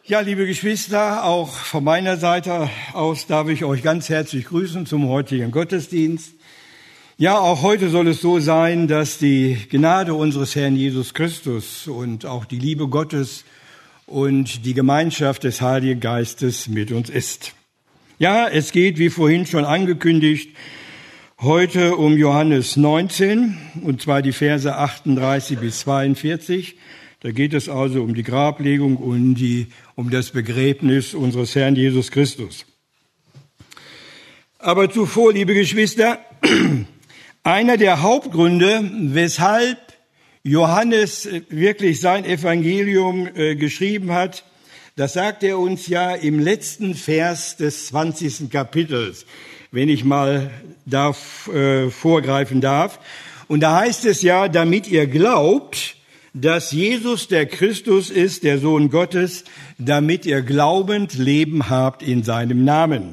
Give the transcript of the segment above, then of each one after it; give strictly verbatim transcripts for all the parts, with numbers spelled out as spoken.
Ja, liebe Geschwister, auch von meiner Seite aus darf ich euch ganz herzlich grüßen zum heutigen Gottesdienst. Ja, auch heute soll es so sein, dass die Gnade unseres Herrn Jesus Christus und auch die Liebe Gottes und die Gemeinschaft des Heiligen Geistes mit uns ist. Ja, es geht, wie vorhin schon angekündigt, heute um Johannes neunzehn, und zwar die Verse achtunddreißig bis zweiundvierzig. Da geht es also um die Grablegung und die, um das Begräbnis unseres Herrn Jesus Christus. Aber zuvor, liebe Geschwister, einer der Hauptgründe, weshalb Johannes wirklich sein Evangelium äh, geschrieben hat, das sagt er uns ja im letzten Vers des zwanzigsten Kapitels, wenn ich mal da äh, vorgreifen darf. Und da heißt es ja, damit ihr glaubt, dass Jesus der Christus ist, der Sohn Gottes, damit ihr glaubend Leben habt in seinem Namen.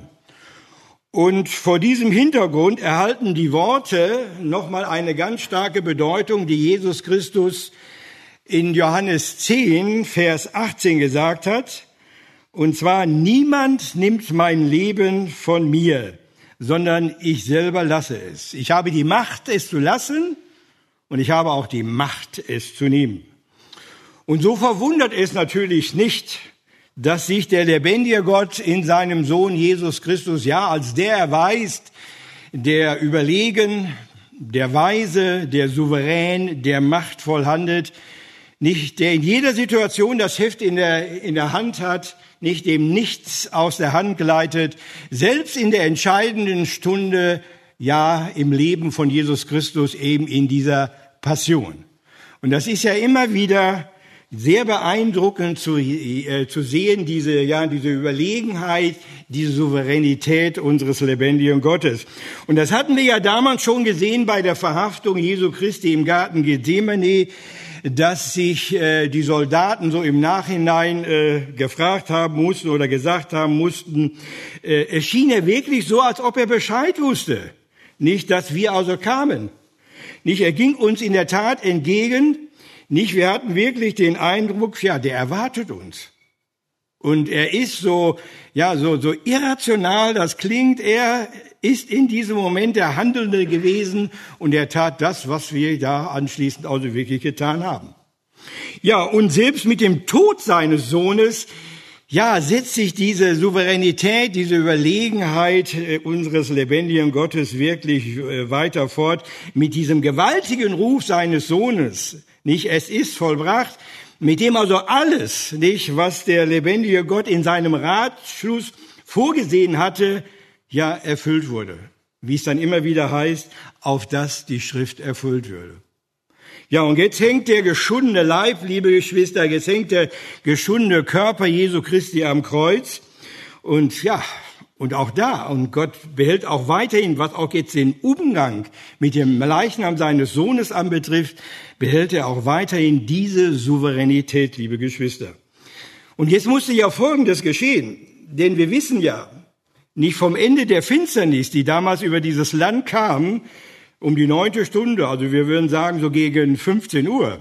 Und vor diesem Hintergrund erhalten die Worte nochmal eine ganz starke Bedeutung, die Jesus Christus in Johannes zehn, Vers achtzehn gesagt hat. Und zwar, niemand nimmt mein Leben von mir, sondern ich selber lasse es. Ich habe die Macht, es zu lassen, und ich habe auch die Macht, es zu nehmen. Und so verwundert es natürlich nicht, dass sich der lebendige Gott in seinem Sohn Jesus Christus ja als der erweist, der überlegen, der weise, der souverän, der machtvoll handelt, nicht der in jeder Situation das Heft in der, in der Hand hat, nicht dem nichts aus der Hand gleitet, selbst in der entscheidenden Stunde, ja, im Leben von Jesus Christus, eben in dieser Passion. Und das ist ja immer wieder sehr beeindruckend zu, äh, zu sehen, diese, ja, diese Überlegenheit, diese Souveränität unseres lebendigen Gottes. Und das hatten wir ja damals schon gesehen bei der Verhaftung Jesu Christi im Garten Gethsemane, dass sich äh, die Soldaten so im Nachhinein äh, gefragt haben mussten oder gesagt haben mussten, äh, es schien ja wirklich so, als ob er Bescheid wusste. Nicht, dass wir also kamen. Nicht, er ging uns in der Tat entgegen. Nicht, wir hatten wirklich den Eindruck, ja, der erwartet uns. Und er ist so, ja, so, so irrational, das klingt, er ist in diesem Moment der Handelnde gewesen und er tat das, was wir da anschließend also wirklich getan haben. Ja, und selbst mit dem Tod seines Sohnes, ja, setzt sich diese Souveränität, diese Überlegenheit unseres lebendigen Gottes wirklich weiter fort mit diesem gewaltigen Ruf seines Sohnes. Nicht, es ist vollbracht, mit dem also alles, nicht, was der lebendige Gott in seinem Ratschluss vorgesehen hatte, ja, erfüllt wurde. Wie es dann immer wieder heißt, auf das die Schrift erfüllt würde. Ja, und jetzt hängt der geschundene Leib, liebe Geschwister, jetzt hängt der geschundene Körper Jesu Christi am Kreuz. Und ja, und auch da, und Gott behält auch weiterhin, was auch jetzt den Umgang mit dem Leichnam seines Sohnes anbetrifft, behält er auch weiterhin diese Souveränität, liebe Geschwister. Und jetzt musste ja Folgendes geschehen, denn wir wissen ja, nicht vom Ende der Finsternis, die damals über dieses Land kam, um die neunte Stunde, also wir würden sagen so gegen fünfzehn Uhr,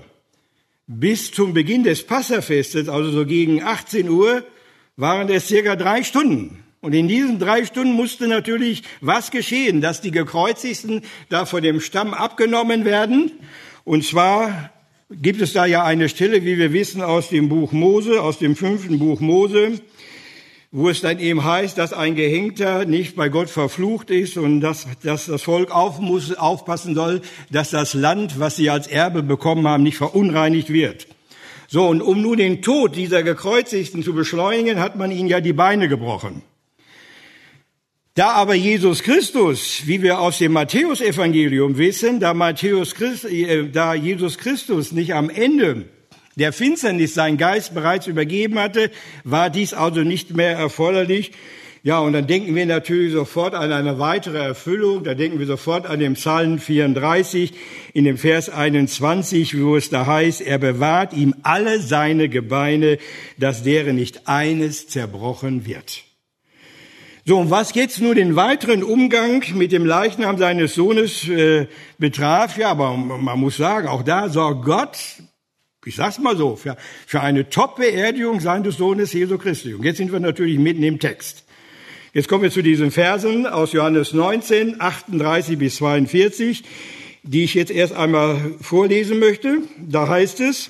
bis zum Beginn des Passafestes, also so gegen achtzehn Uhr, waren es circa drei Stunden. Und in diesen drei Stunden musste natürlich was geschehen, dass die Gekreuzigten da von dem Stamm abgenommen werden. Und zwar gibt es da ja eine Stelle, wie wir wissen, aus dem Buch Mose, aus dem fünften Buch Mose, wo es dann eben heißt, dass ein Gehängter nicht bei Gott verflucht ist und dass, dass das Volk auf muss, aufpassen soll, dass das Land, was sie als Erbe bekommen haben, nicht verunreinigt wird. So, und um nun den Tod dieser Gekreuzigten zu beschleunigen, hat man ihnen ja die Beine gebrochen. Da aber Jesus Christus, wie wir aus dem Matthäusevangelium wissen, da, Matthäus Christ, äh, da Jesus Christus nicht am Ende der Finsternis seinen Geist bereits übergeben hatte, war dies also nicht mehr erforderlich. Ja, und dann denken wir natürlich sofort an eine weitere Erfüllung. Da denken wir sofort an den Psalm vierunddreißig in dem Vers einundzwanzig, wo es da heißt, er bewahrt ihm alle seine Gebeine, dass deren nicht eines zerbrochen wird. So, und was jetzt nur den weiteren Umgang mit dem Leichnam seines Sohnes äh, betraf, ja, aber man muss sagen, auch da sorgt Gott Ich sag's mal so, für, für eine Top-Beerdigung seines Sohnes Jesu Christi. Und jetzt sind wir natürlich mitten im Text. Jetzt kommen wir zu diesen Versen aus Johannes neunzehn, achtunddreißig bis zweiundvierzig, die ich jetzt erst einmal vorlesen möchte. Da heißt es,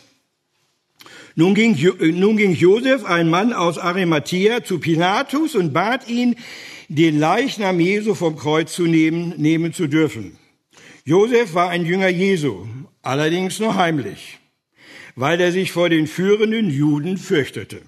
nun ging, nun ging Josef, ein Mann aus Arimathäa, zu Pilatus und bat ihn, den Leichnam Jesu vom Kreuz zu nehmen, nehmen zu dürfen. Josef war ein Jünger Jesu, allerdings nur heimlich, weil er sich vor den führenden Juden fürchtete.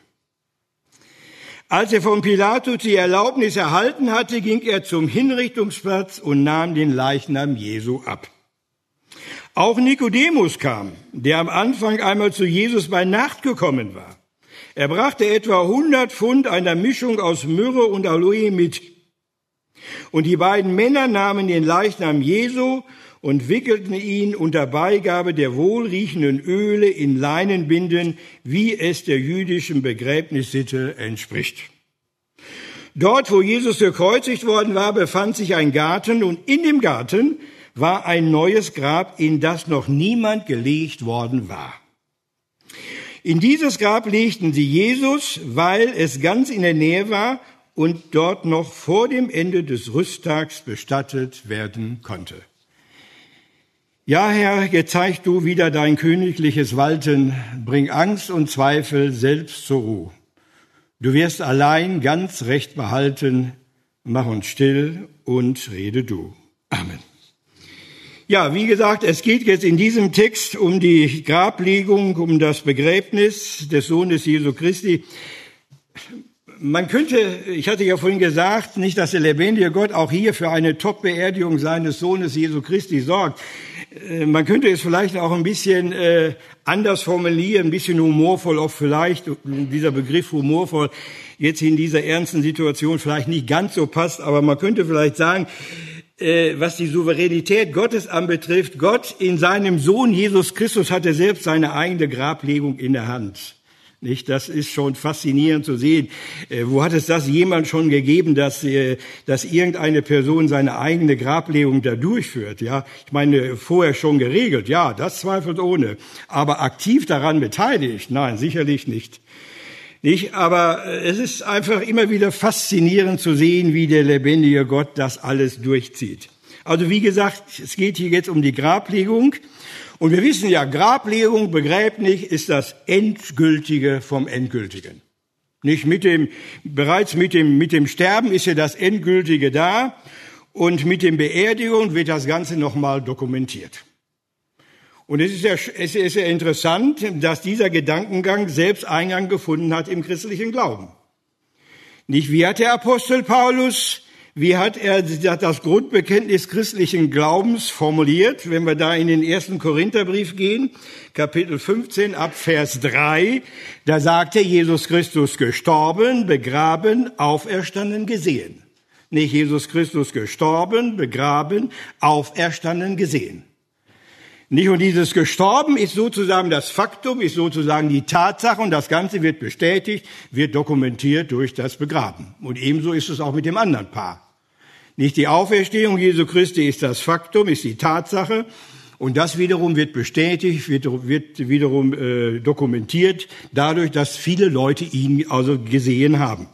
Als er von Pilatus die Erlaubnis erhalten hatte, ging er zum Hinrichtungsplatz und nahm den Leichnam Jesu ab. Auch Nikodemus kam, der am Anfang einmal zu Jesus bei Nacht gekommen war. Er brachte etwa hundert Pfund einer Mischung aus Myrrhe und Aloe mit. Und die beiden Männer nahmen den Leichnam Jesu und wickelten ihn unter Beigabe der wohlriechenden Öle in Leinenbinden, wie es der jüdischen Begräbnissitte entspricht. Dort, wo Jesus gekreuzigt worden war, befand sich ein Garten, und in dem Garten war ein neues Grab, in das noch niemand gelegt worden war. In dieses Grab legten sie Jesus, weil es ganz in der Nähe war und dort noch vor dem Ende des Rüsttags bestattet werden konnte. Ja, Herr, gezeig du wieder dein königliches Walten, bring Angst und Zweifel selbst zur Ruhe. Du wirst allein ganz recht behalten, mach uns still und rede du. Amen. Ja, wie gesagt, es geht jetzt in diesem Text um die Grablegung, um das Begräbnis des Sohnes Jesu Christi. Man könnte, ich hatte ja vorhin gesagt, nicht, dass der lebendige Gott auch hier für eine Top-Beerdigung seines Sohnes Jesu Christi sorgt. Man könnte es vielleicht auch ein bisschen äh, anders formulieren, ein bisschen humorvoll, auch vielleicht dieser Begriff humorvoll jetzt in dieser ernsten Situation vielleicht nicht ganz so passt, aber man könnte vielleicht sagen, äh, was die Souveränität Gottes anbetrifft, Gott in seinem Sohn Jesus Christus hatte selbst seine eigene Grablegung in der Hand. Nicht, das ist schon faszinierend zu sehen. Äh, wo hat es das jemand schon gegeben, dass, äh, dass irgendeine Person seine eigene Grablegung da durchführt? Ja, ich meine, vorher schon geregelt. Ja, das zweifelsohne. Aber aktiv daran beteiligt? Nein, sicherlich nicht. Nicht, aber äh, es ist einfach immer wieder faszinierend zu sehen, wie der lebendige Gott das alles durchzieht. Also wie gesagt, es geht hier jetzt um die Grablegung. Und wir wissen ja, Grablegung, Begräbnis ist das Endgültige vom Endgültigen. Nicht mit dem, bereits mit dem, mit dem Sterben ist ja das Endgültige da, und mit dem Beerdigung wird das Ganze nochmal dokumentiert. Und es ist ja, es ist ja interessant, dass dieser Gedankengang selbst Eingang gefunden hat im christlichen Glauben. Nicht, wie hat der Apostel Paulus Wie hat er das Grundbekenntnis christlichen Glaubens formuliert? Wenn wir da in den ersten Korintherbrief gehen, Kapitel fünfzehn, ab Vers drei, da sagt er, Jesus Christus gestorben, begraben, auferstanden, gesehen. Nicht Jesus Christus gestorben, begraben, auferstanden, gesehen. Nicht, und dieses Gestorben ist sozusagen das Faktum, ist sozusagen die Tatsache, und das Ganze wird bestätigt, wird dokumentiert durch das Begraben. Und ebenso ist es auch mit dem anderen Paar. Nicht, die Auferstehung Jesu Christi ist das Faktum, ist die Tatsache, und das wiederum wird bestätigt, wird, wird wiederum äh, dokumentiert, dadurch, dass viele Leute ihn also gesehen haben.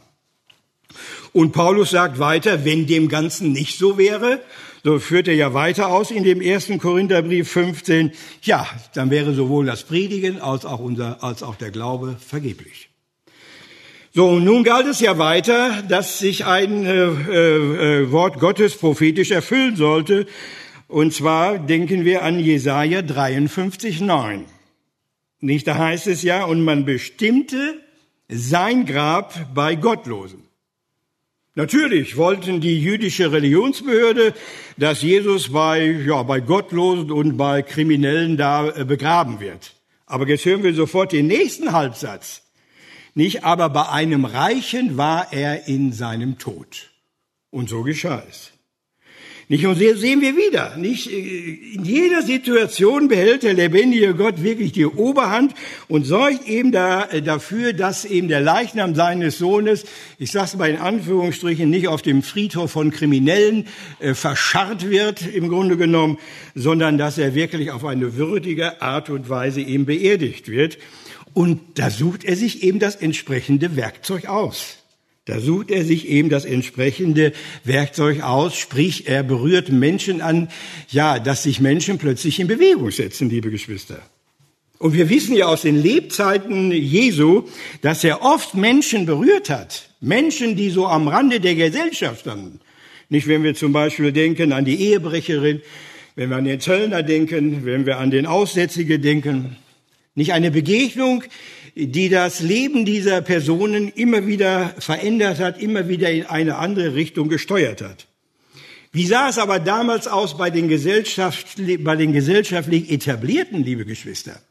Und Paulus sagt weiter, wenn dem Ganzen nicht so wäre, so führt er ja weiter aus in dem ersten Korintherbrief fünfzehn, ja, dann wäre sowohl das Predigen als auch unser, als auch der Glaube vergeblich. So, und nun galt es ja weiter, dass sich ein äh, äh, Wort Gottes prophetisch erfüllen sollte. Und zwar denken wir an Jesaja dreiundfünfzig, neun. Nicht, da heißt es ja, und man bestimmte sein Grab bei Gottlosen. Natürlich wollten die jüdische Religionsbehörde, dass Jesus bei, ja, bei Gottlosen und bei Kriminellen da äh, begraben wird. Aber jetzt hören wir sofort den nächsten Halbsatz. Nicht, aber bei einem Reichen war er in seinem Tod. Und so geschah es. Nicht? Und so sehen wir wieder, nicht? In jeder Situation behält der lebendige Gott wirklich die Oberhand und sorgt eben da, dafür, dass eben der Leichnam seines Sohnes, ich sage es mal in Anführungsstrichen, nicht auf dem Friedhof von Kriminellen äh, verscharrt wird, im Grunde genommen, sondern dass er wirklich auf eine würdige Art und Weise eben beerdigt wird. Und da sucht er sich eben das entsprechende Werkzeug aus. Da sucht er sich eben das entsprechende Werkzeug aus, sprich, er berührt Menschen an, ja, dass sich Menschen plötzlich in Bewegung setzen, liebe Geschwister. Und wir wissen ja aus den Lebzeiten Jesu, dass er oft Menschen berührt hat. Menschen, die so am Rande der Gesellschaft standen. Nicht, wenn wir zum Beispiel denken an die Ehebrecherin, wenn wir an den Zöllner denken, wenn wir an den Aussätzigen denken. Nicht eine Begegnung, die das Leben dieser Personen immer wieder verändert hat, immer wieder in eine andere Richtung gesteuert hat. Wie sah es aber damals aus bei den, gesellschaftlich, bei den gesellschaftlich Etablierten, liebe Geschwister?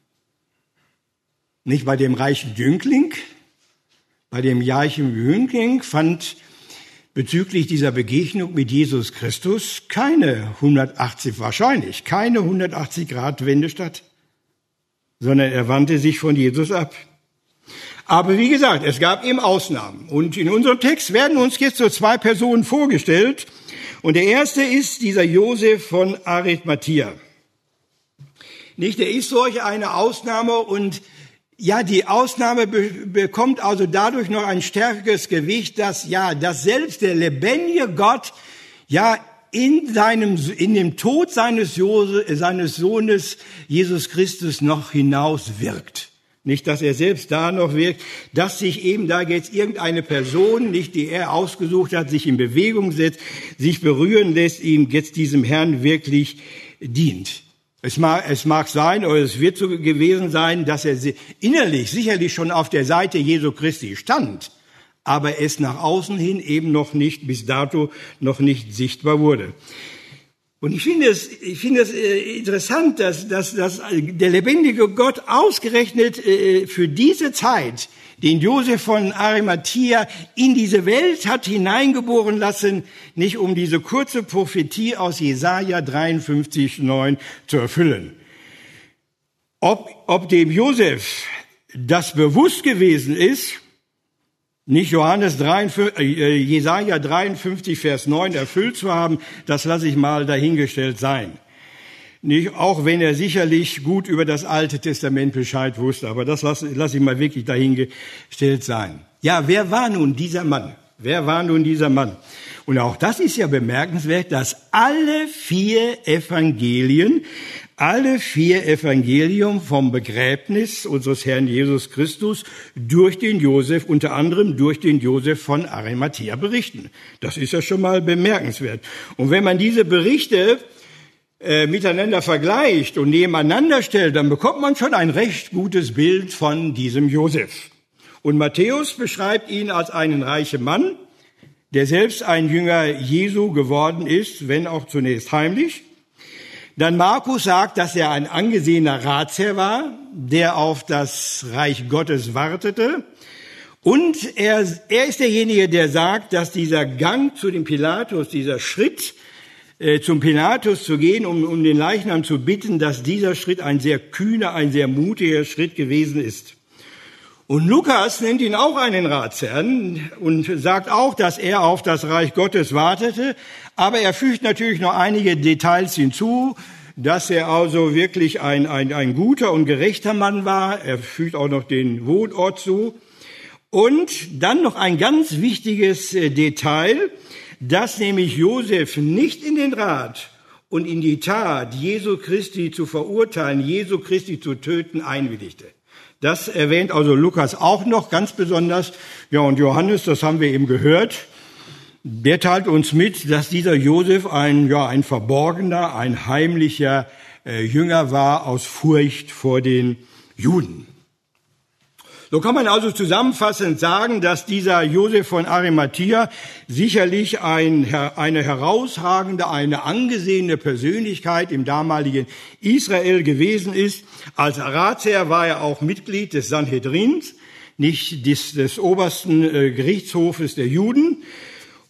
Nicht bei dem reichen Jüngling, bei dem reichen Jüngling fand bezüglich dieser Begegnung mit Jesus Christus keine hundertachtzig, wahrscheinlich keine hundertachtzig-Grad-Wende statt, sondern er wandte sich von Jesus ab. Aber wie gesagt, es gab eben Ausnahmen. Und in unserem Text werden uns jetzt so zwei Personen vorgestellt. Und der erste ist dieser Josef von Arimathia. Nicht, der ist solch eine Ausnahme und ja, die Ausnahme be- bekommt also dadurch noch ein stärkeres Gewicht, dass ja, dass selbst der lebendige Gott ja in seinem, in dem Tod seines, Jose, seines Sohnes Jesus Christus noch hinaus wirkt. Nicht, dass er selbst da noch wirkt, dass sich eben da jetzt irgendeine Person, nicht die er ausgesucht hat, sich in Bewegung setzt, sich berühren lässt, ihm jetzt diesem Herrn wirklich dient. Es mag, es mag sein, oder es wird so gewesen sein, dass er innerlich sicherlich schon auf der Seite Jesu Christi stand, aber es nach außen hin eben noch nicht, bis dato noch nicht sichtbar wurde. Und ich finde es, ich finde es interessant, dass, dass, dass der lebendige Gott ausgerechnet für diese Zeit den Josef von Arimathia in diese Welt hat hineingeboren lassen, nicht um diese kurze Prophetie aus Jesaja dreiundfünfzig, neun zu erfüllen. Ob, ob dem Josef das bewusst gewesen ist, nicht Johannes dreiundfünfzig, äh, Jesaja dreiundfünfzig, Vers neun erfüllt zu haben, das lasse ich mal dahingestellt sein. Nicht, auch wenn er sicherlich gut über das Alte Testament Bescheid wusste, aber das lasse, lasse ich mal wirklich dahingestellt sein. Ja, wer war nun dieser Mann? Wer war nun dieser Mann? Und auch das ist ja bemerkenswert, dass alle vier Evangelien, alle vier Evangelien vom Begräbnis unseres Herrn Jesus Christus durch den Josef, unter anderem durch den Josef von Arimathia berichten. Das ist ja schon mal bemerkenswert. Und wenn man diese Berichte äh, miteinander vergleicht und nebeneinander stellt, dann bekommt man schon ein recht gutes Bild von diesem Josef. Und Matthäus beschreibt ihn als einen reichen Mann, der selbst ein Jünger Jesu geworden ist, wenn auch zunächst heimlich. Dann Markus sagt, dass er ein angesehener Ratsherr war, der auf das Reich Gottes wartete. Und er, er ist derjenige, der sagt, dass dieser Gang zu dem Pilatus, dieser Schritt äh, zum Pilatus zu gehen, um, um den Leichnam zu bitten, dass dieser Schritt ein sehr kühner, ein sehr mutiger Schritt gewesen ist. Und Lukas nennt ihn auch einen Ratsherrn und sagt auch, dass er auf das Reich Gottes wartete. Aber er fügt natürlich noch einige Details hinzu, dass er also wirklich ein, ein, ein guter und gerechter Mann war. Er fügt auch noch den Wohnort zu. Und dann noch ein ganz wichtiges Detail, dass nämlich Josef nicht in den Rat und in die Tat, Jesu Christi zu verurteilen, Jesu Christi zu töten, einwilligte. Das erwähnt also Lukas auch noch ganz besonders. Ja, und Johannes, das haben wir eben gehört, der teilt uns mit, dass dieser Josef ein, ja, ein verborgener, ein heimlicher äh, Jünger war aus Furcht vor den Juden. So kann man also zusammenfassend sagen, dass dieser Josef von Arimathia sicherlich ein, eine herausragende, eine angesehene Persönlichkeit im damaligen Israel gewesen ist. Als Ratsherr war er auch Mitglied des Sanhedrins, nicht des, des obersten äh, Gerichtshofes der Juden.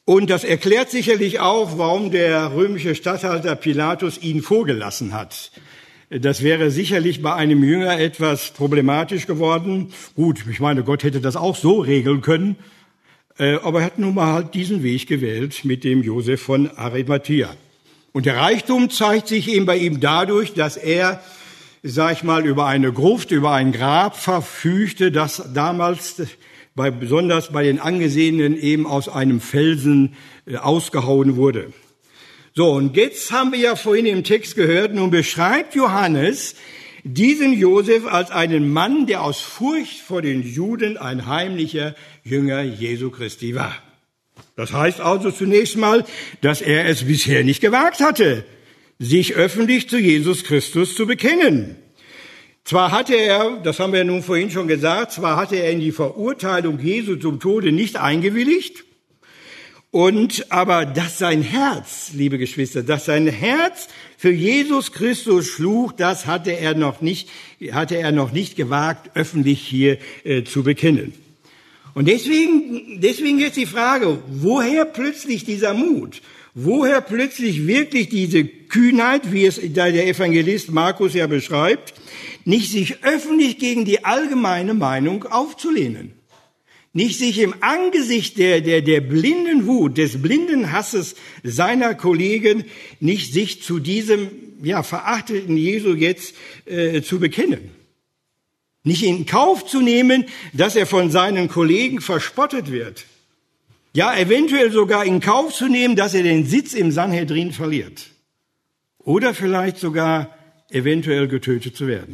Und das erklärt sicherlich auch, warum der römische Statthalter Pilatus ihn vorgelassen hat. Das wäre sicherlich bei einem Jünger etwas problematisch geworden. Gut, ich meine, Gott hätte das auch so regeln können. Aber er hat nun mal halt diesen Weg gewählt mit dem Josef von Arimathea. Und der Reichtum zeigt sich eben bei ihm dadurch, dass er, sag ich mal, über eine Gruft, über ein Grab verfügte, das damals bei, besonders bei den Angesehenen eben aus einem Felsen äh, ausgehauen wurde. So, und jetzt haben wir ja vorhin im Text gehört, nun beschreibt Johannes diesen Josef als einen Mann, der aus Furcht vor den Juden ein heimlicher Jünger Jesu Christi war. Das heißt also zunächst mal, dass er es bisher nicht gewagt hatte, sich öffentlich zu Jesus Christus zu bekennen. Zwar hatte er, das haben wir nun vorhin schon gesagt, zwar hatte er in die Verurteilung Jesu zum Tode nicht eingewilligt, und aber dass sein Herz, liebe Geschwister, dass sein Herz für Jesus Christus schlug, das hatte er noch nicht, hatte er noch nicht gewagt, öffentlich hier äh, zu bekennen. Und deswegen, deswegen jetzt die Frage, woher plötzlich dieser Mut? Woher plötzlich wirklich diese Kühnheit, wie es da der Evangelist Markus ja beschreibt, nicht sich öffentlich gegen die allgemeine Meinung aufzulehnen? Nicht sich im Angesicht der, der, der blinden Wut, des blinden Hasses seiner Kollegen, nicht sich zu diesem, ja, verachteten Jesu jetzt äh, zu bekennen. Nicht in Kauf zu nehmen, dass er von seinen Kollegen verspottet wird. Ja, eventuell sogar in Kauf zu nehmen, dass er den Sitz im Sanhedrin verliert. Oder vielleicht sogar eventuell getötet zu werden.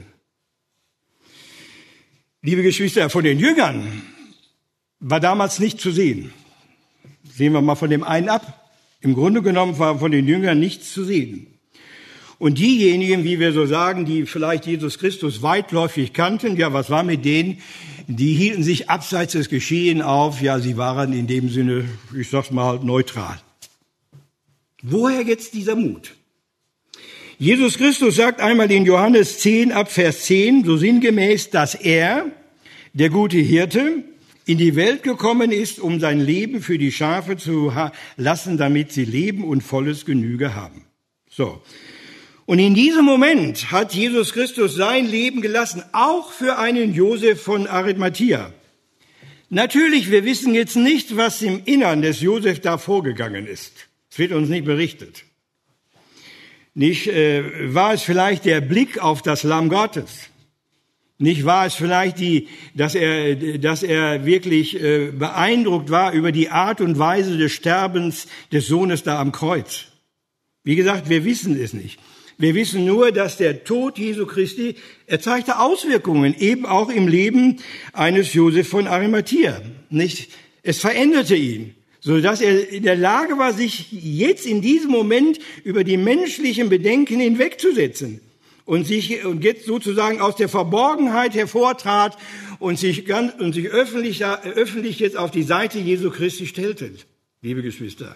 Liebe Geschwister, von den Jüngern war damals nicht zu sehen. Sehen wir mal von dem einen ab. Im Grunde genommen war von den Jüngern nichts zu sehen. Und diejenigen, wie wir so sagen, die vielleicht Jesus Christus weitläufig kannten, ja, was war mit denen? Die hielten sich abseits des Geschehens auf. Ja, sie waren in dem Sinne, ich sag's mal, neutral. Woher jetzt dieser Mut? Jesus Christus sagt einmal in Johannes zehn ab Vers zehn, so sinngemäß, dass er, der gute Hirte, in die Welt gekommen ist, um sein Leben für die Schafe zu lassen, damit sie Leben und volles Genüge haben. So. Und in diesem Moment hat Jesus Christus sein Leben gelassen, auch für einen Josef von Arimathea. Natürlich, wir wissen jetzt nicht, was im Innern des Josef da vorgegangen ist. Es wird uns nicht berichtet. Nicht, äh, war es vielleicht der Blick auf das Lamm Gottes? Nicht war es vielleicht die, dass er, dass er wirklich äh, beeindruckt war über die Art und Weise des Sterbens des Sohnes da am Kreuz? Wie gesagt, wir wissen es nicht. Wir wissen nur, dass der Tod Jesu Christi, er zeigte Auswirkungen, eben auch im Leben eines Josef von Arimathea. Nicht? Es veränderte ihn, so dass er in der Lage war, sich jetzt in diesem Moment über die menschlichen Bedenken hinwegzusetzen und sich und jetzt sozusagen aus der Verborgenheit hervortrat und sich ganz und sich öffentlich öffentlich jetzt auf die Seite Jesu Christi stellte, liebe Geschwister.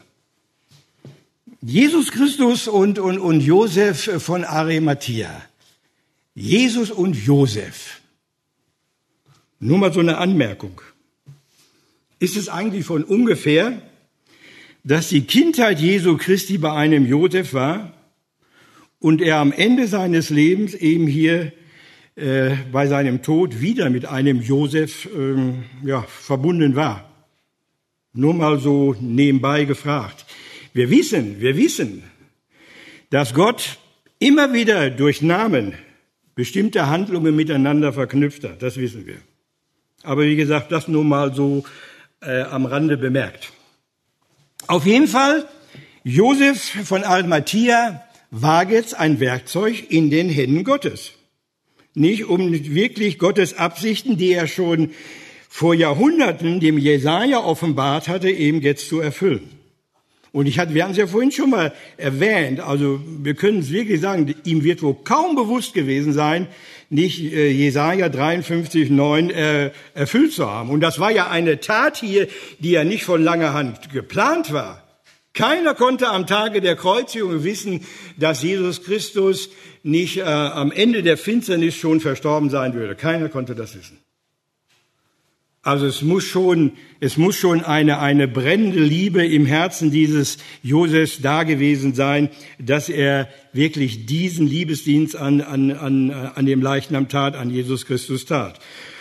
Jesus Christus und, und, und Josef von Arimathea. Jesus und Josef. Nur mal so eine Anmerkung. Ist es eigentlich von ungefähr, dass die Kindheit Jesu Christi bei einem Josef war und er am Ende seines Lebens eben hier äh, bei seinem Tod wieder mit einem Josef äh, ja, verbunden war? Nur mal so nebenbei gefragt. Wir wissen, wir wissen, dass Gott immer wieder durch Namen bestimmte Handlungen miteinander verknüpft hat. Das wissen wir. Aber wie gesagt, das nur mal so äh, am Rande bemerkt. Auf jeden Fall, Josef von Arimathea war jetzt ein Werkzeug in den Händen Gottes. Nicht um wirklich Gottes Absichten, die er schon vor Jahrhunderten dem Jesaja offenbart hatte, eben jetzt zu erfüllen. Und ich hatte, wir haben es ja vorhin schon mal erwähnt, also wir können es wirklich sagen, ihm wird wohl kaum bewusst gewesen sein, nicht äh, Jesaja dreiundfünfzig neun äh, erfüllt zu haben. Und das war ja eine Tat hier, die ja nicht von langer Hand geplant war. Keiner konnte am Tage der Kreuzigung wissen, dass Jesus Christus nicht äh, am Ende der Finsternis schon verstorben sein würde. Keiner konnte das wissen. Also es muss schon, es muss schon eine, eine brennende Liebe im Herzen dieses Josefs da gewesen sein, dass er wirklich diesen Liebesdienst an, an, an, an dem Leichnam tat, an Jesus Christus tat.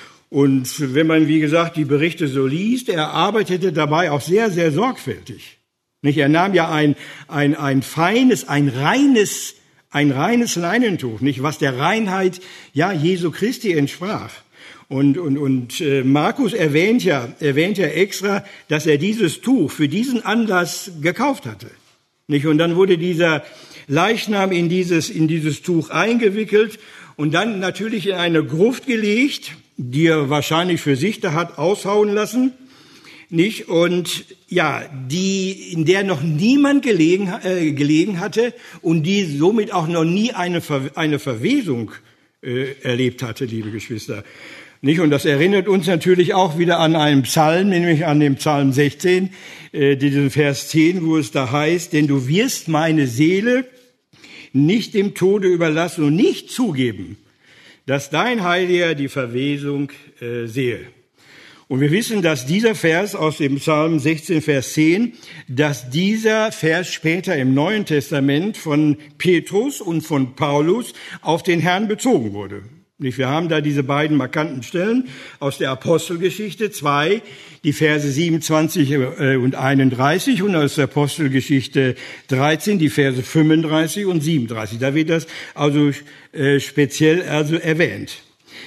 Und wenn man, wie gesagt, die Berichte so liest, er arbeitete dabei auch sehr, sehr sorgfältig. Nicht? Er nahm ja ein, ein, ein feines, ein reines, ein reines Leinentuch, nicht? Was der Reinheit, ja, Jesu Christi entsprach. Und, und, und äh, Markus erwähnt ja, erwähnt ja extra, dass er dieses Tuch für diesen Anlass gekauft hatte. Nicht? Und dann wurde dieser Leichnam in dieses, in dieses Tuch eingewickelt und dann natürlich in eine Gruft gelegt, die er wahrscheinlich für sich da hat aushauen lassen. Nicht? Und ja, die, in der noch niemand gelegen, äh, gelegen hatte und die somit auch noch nie eine, Ver, eine Verwesung äh, erlebt hatte, liebe Geschwister. Nicht? Und das erinnert uns natürlich auch wieder an einen Psalm, nämlich an den Psalm sechzehn, äh, diesen Vers zehn, wo es da heißt, denn du wirst meine Seele nicht dem Tode überlassen und nicht zugeben, dass dein Heiliger die Verwesung äh, sehe. Und wir wissen, dass dieser Vers aus dem Psalm sechzehn, Vers zehn, dass dieser Vers später im Neuen Testament von Petrus und von Paulus auf den Herrn bezogen wurde. Wir haben da diese beiden markanten Stellen aus der Apostelgeschichte, zwei, die Verse siebenundzwanzig und einunddreißig und aus der Apostelgeschichte dreizehn, die Verse fünfunddreißig und siebenunddreißig. Da wird das also speziell also erwähnt.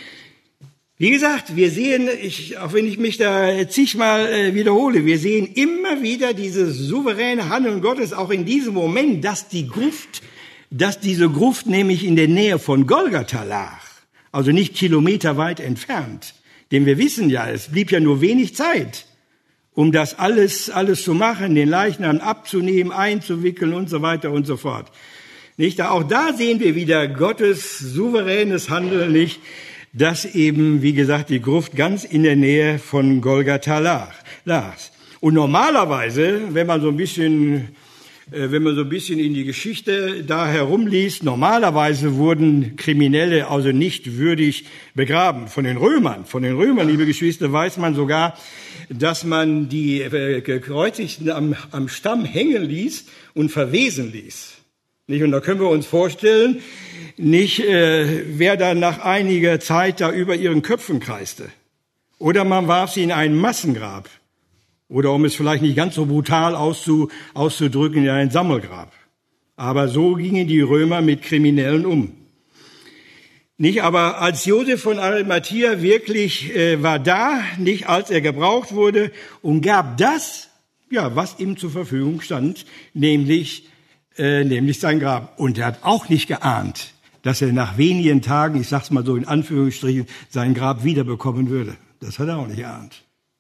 Wie gesagt, wir sehen, ich, auch wenn ich mich da zigmal äh, wiederhole, wir sehen immer wieder dieses souveräne Handeln Gottes, auch in diesem Moment, dass die Gruft, dass diese Gruft nämlich in der Nähe von Golgatha lag. Also nicht kilometerweit entfernt. Denn wir wissen ja, es blieb ja nur wenig Zeit, um das alles, alles zu machen, den Leichnam abzunehmen, einzuwickeln und so weiter und so fort. Nicht? Auch da sehen wir wieder Gottes souveränes Handeln, nicht, dass eben, wie gesagt, die Gruft ganz in der Nähe von Golgatha lag. Und normalerweise, wenn man so ein bisschen Wenn man so ein bisschen in die Geschichte da herumliest, normalerweise wurden Kriminelle also nicht würdig begraben. Von den Römern, von den Römern, liebe Geschwister, weiß man sogar, dass man die Gekreuzigten am, am Stamm hängen ließ und verwesen ließ. Nicht? Und da können wir uns vorstellen, nicht, äh, wer dann nach einiger Zeit da über ihren Köpfen kreiste. Oder man warf sie in ein Massengrab. Oder um es vielleicht nicht ganz so brutal auszu, auszudrücken, in ein Sammelgrab. Aber so gingen die Römer mit Kriminellen um. Nicht, aber als Josef von Arimathea wirklich äh, war da, nicht als er gebraucht wurde, und gab das, ja, was ihm zur Verfügung stand, nämlich, äh, nämlich sein Grab. Und er hat auch nicht geahnt, dass er nach wenigen Tagen, ich sag's mal so in Anführungsstrichen, sein Grab wiederbekommen würde. Das hat er auch nicht geahnt.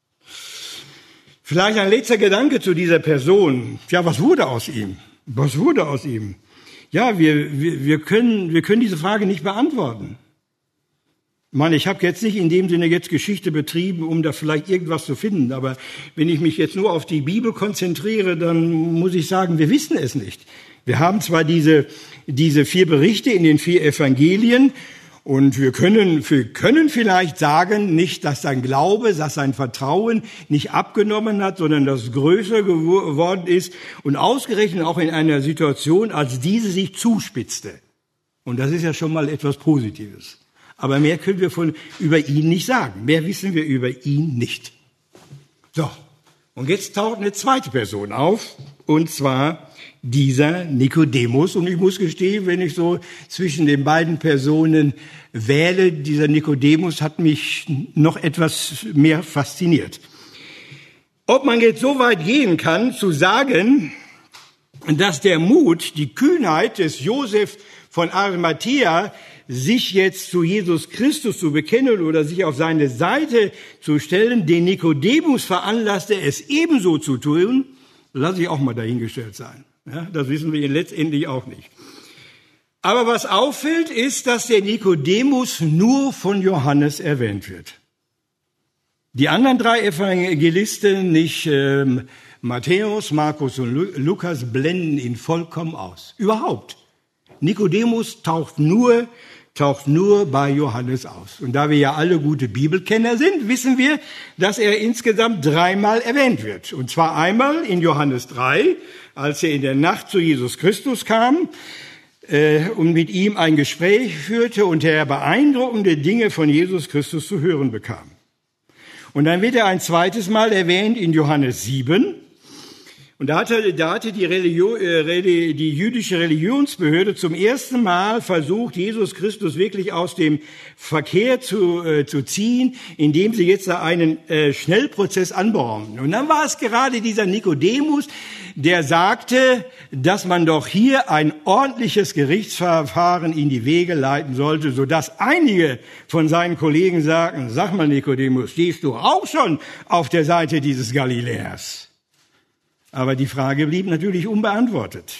Vielleicht ein letzter Gedanke zu dieser Person. Ja, was wurde aus ihm? Was wurde aus ihm? Ja, wir, wir, wir können, wir können diese Frage nicht beantworten. Mann, ich habe jetzt nicht in dem Sinne jetzt Geschichte betrieben, um da vielleicht irgendwas zu finden. Aber wenn ich mich jetzt nur auf die Bibel konzentriere, dann muss ich sagen, wir wissen es nicht. Wir haben zwar diese, diese vier Berichte in den vier Evangelien, und wir können, wir können vielleicht sagen, nicht, dass sein Glaube, dass sein Vertrauen nicht abgenommen hat, sondern dass es größer geworden ist und ausgerechnet auch in einer Situation, als diese sich zuspitzte. Und das ist ja schon mal etwas Positives. Aber mehr können wir von, über ihn nicht sagen. Mehr wissen wir über ihn nicht. So. Und jetzt taucht eine zweite Person auf, und zwar dieser Nikodemus. Und ich muss gestehen, wenn ich so zwischen den beiden Personen wähle, dieser Nikodemus hat mich noch etwas mehr fasziniert. Ob man jetzt so weit gehen kann, zu sagen, dass der Mut, die Kühnheit des Josef von Arimathea, sich jetzt zu Jesus Christus zu bekennen oder sich auf seine Seite zu stellen, den Nikodemus veranlasste, es ebenso zu tun, lasse ich auch mal dahingestellt sein. Ja, das wissen wir letztendlich auch nicht. Aber was auffällt, ist, dass der Nikodemus nur von Johannes erwähnt wird. Die anderen drei Evangelisten, nicht äh, Matthäus, Markus und Lukas, blenden ihn vollkommen aus. Überhaupt. Nikodemus taucht nur taucht nur bei Johannes auf. Und da wir ja alle gute Bibelkenner sind, wissen wir, dass er insgesamt dreimal erwähnt wird. Und zwar einmal in Johannes drei, als er in der Nacht zu Jesus Christus kam äh, und mit ihm ein Gespräch führte und er beeindruckende Dinge von Jesus Christus zu hören bekam. Und dann wird er ein zweites Mal erwähnt in Johannes sieben. Und da hatte, da hatte die, Religion, äh, die jüdische Religionsbehörde zum ersten Mal versucht, Jesus Christus wirklich aus dem Verkehr zu, äh, zu ziehen, indem sie jetzt da einen äh, Schnellprozess anberaumen. Und dann war es gerade dieser Nikodemus, der sagte, dass man doch hier ein ordentliches Gerichtsverfahren in die Wege leiten sollte, sodass einige von seinen Kollegen sagten, sag mal Nikodemus, stehst du auch schon auf der Seite dieses Galiläers? Aber die Frage blieb natürlich unbeantwortet.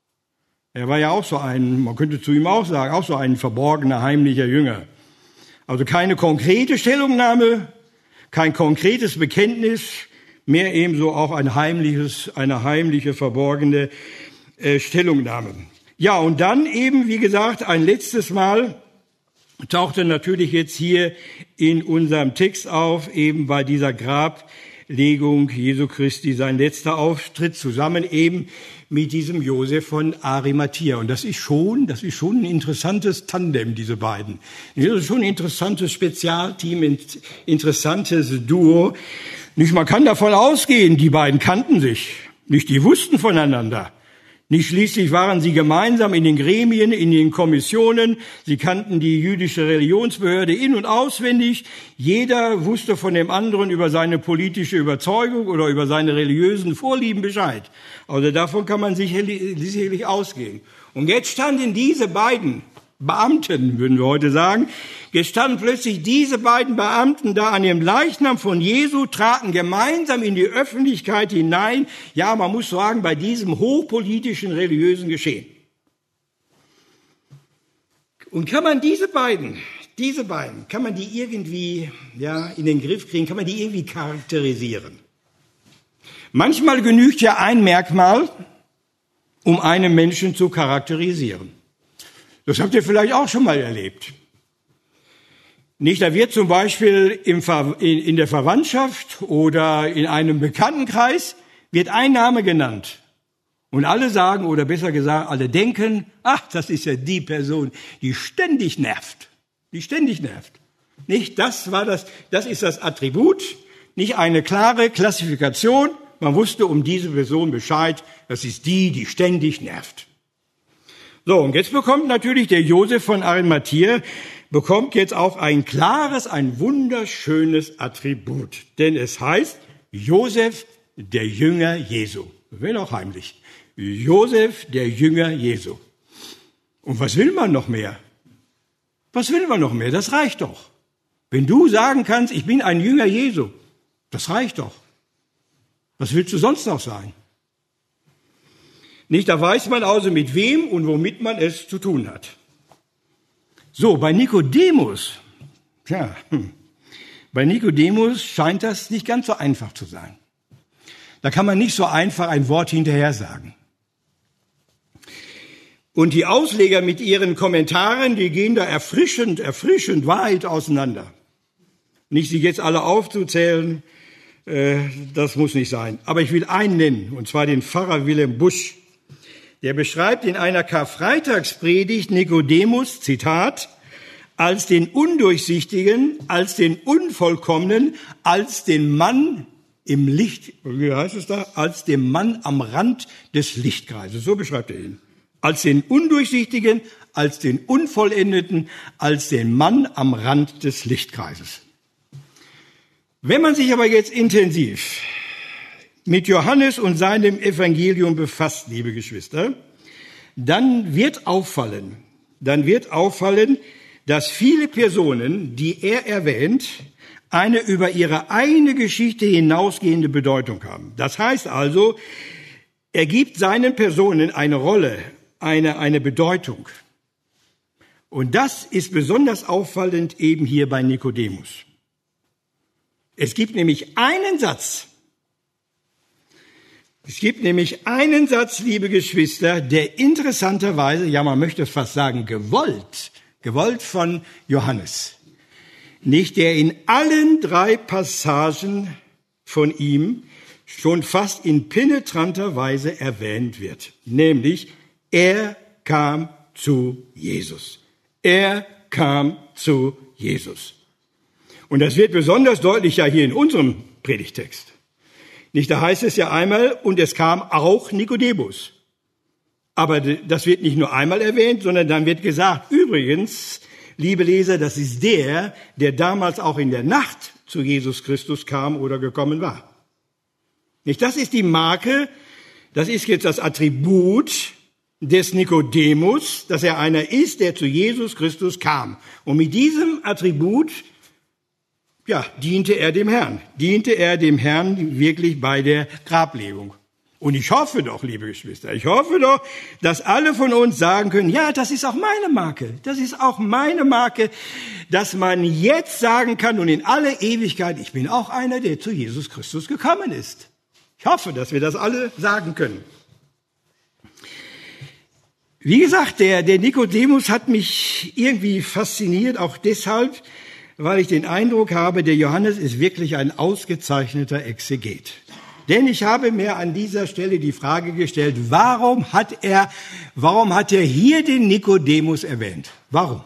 Er war ja auch so ein, man könnte zu ihm auch sagen, auch so ein verborgener, heimlicher Jünger. Also keine konkrete Stellungnahme, kein konkretes Bekenntnis, mehr ebenso auch ein heimliches, eine heimliche, verborgene äh, Stellungnahme. Ja, und dann eben, wie gesagt, ein letztes Mal tauchte natürlich jetzt hier in unserem Text auf, eben bei dieser Grab Legung Jesu Christi, sein letzter Auftritt, zusammen eben mit diesem Josef von Arimathea. Und das ist schon, das ist schon ein interessantes Tandem, diese beiden. Das ist schon ein interessantes Spezialteam, ein interessantes Duo. Nicht, man kann davon ausgehen, die beiden kannten sich. Nicht, die wussten voneinander. Nicht, schließlich waren sie gemeinsam in den Gremien, in den Kommissionen. Sie kannten die jüdische Religionsbehörde in- und auswendig. Jeder wusste von dem anderen über seine politische Überzeugung oder über seine religiösen Vorlieben Bescheid. Also davon kann man sicherlich, sicherlich ausgehen. Und jetzt standen diese beiden Beamten, würden wir heute sagen, jetzt standen plötzlich diese beiden Beamten da an dem Leichnam von Jesu, traten gemeinsam in die Öffentlichkeit hinein. Ja, man muss sagen, bei diesem hochpolitischen religiösen Geschehen. Und kann man diese beiden, diese beiden, kann man die irgendwie, ja, in den Griff kriegen, kann man die irgendwie charakterisieren? Manchmal genügt ja ein Merkmal, um einen Menschen zu charakterisieren. Das habt ihr vielleicht auch schon mal erlebt. Nicht, da wird zum Beispiel im Ver, in, in der Verwandtschaft oder in einem Bekanntenkreis wird ein Name genannt. Und alle sagen, oder besser gesagt, alle denken, ach, das ist ja die Person, die ständig nervt. Die ständig nervt. Nicht, das war das, das ist das Attribut, nicht eine klare Klassifikation. Man wusste um diese Person Bescheid, das ist die, die ständig nervt. So, und jetzt bekommt natürlich der Josef von Arimathea, bekommt jetzt auch ein klares, ein wunderschönes Attribut. Denn es heißt, Josef, der Jünger Jesu. Wenn auch heimlich. Josef, der Jünger Jesu. Und was will man noch mehr? Was will man noch mehr? Das reicht doch. Wenn du sagen kannst, ich bin ein Jünger Jesu, das reicht doch. Was willst du sonst noch sein? Nicht, da weiß man also, mit wem und womit man es zu tun hat. So, bei Nikodemus, tja, hm, bei Nikodemus scheint das nicht ganz so einfach zu sein. Da kann man nicht so einfach ein Wort hinterher sagen. Und die Ausleger mit ihren Kommentaren, die gehen da erfrischend, erfrischend weit auseinander. Nicht sie jetzt alle aufzuzählen, äh, das muss nicht sein. Aber ich will einen nennen, und zwar den Pfarrer Wilhelm Busch. Der beschreibt in einer Karfreitagspredigt Nikodemus, Zitat, als den Undurchsichtigen, als den Unvollkommenen, als den Mann im Licht, wie heißt es da, als den Mann am Rand des Lichtkreises. So beschreibt er ihn. Als den Undurchsichtigen, als den Unvollendeten, als den Mann am Rand des Lichtkreises. Wenn man sich aber jetzt intensiv mit Johannes und seinem Evangelium befasst, liebe Geschwister, dann wird auffallen, dann wird auffallen, dass viele Personen, die er erwähnt, eine über ihre eigene Geschichte hinausgehende Bedeutung haben. Das heißt also, er gibt seinen Personen eine Rolle, eine, eine Bedeutung. Und das ist besonders auffallend eben hier bei Nikodemus. Es gibt nämlich einen Satz, Es gibt nämlich einen Satz, liebe Geschwister, der interessanterweise, ja man möchte fast sagen gewollt, gewollt von Johannes, nicht, der in allen drei Passagen von ihm schon fast in penetranter Weise erwähnt wird. Nämlich, er kam zu Jesus. Er kam zu Jesus. Und das wird besonders deutlich ja hier in unserem Predigtext. Nicht, da heißt es ja einmal, und es kam auch Nikodemus. Aber das wird nicht nur einmal erwähnt, sondern dann wird gesagt, übrigens, liebe Leser, das ist der, der damals auch in der Nacht zu Jesus Christus kam oder gekommen war. Nicht, das ist die Marke, das ist jetzt das Attribut des Nikodemus, dass er einer ist, der zu Jesus Christus kam. Und mit diesem Attribut, ja, diente er dem Herrn, diente er dem Herrn wirklich bei der Grablegung. Und ich hoffe doch, liebe Geschwister, ich hoffe doch, dass alle von uns sagen können, ja, das ist auch meine Marke, das ist auch meine Marke, dass man jetzt sagen kann und in alle Ewigkeit, ich bin auch einer, der zu Jesus Christus gekommen ist. Ich hoffe, dass wir das alle sagen können. Wie gesagt, der, der Nikodemus hat mich irgendwie fasziniert, auch deshalb, weil ich den Eindruck habe, der Johannes ist wirklich ein ausgezeichneter Exeget. Denn ich habe mir an dieser Stelle die Frage gestellt, warum hat er, warum hat er hier den Nikodemus erwähnt? Warum?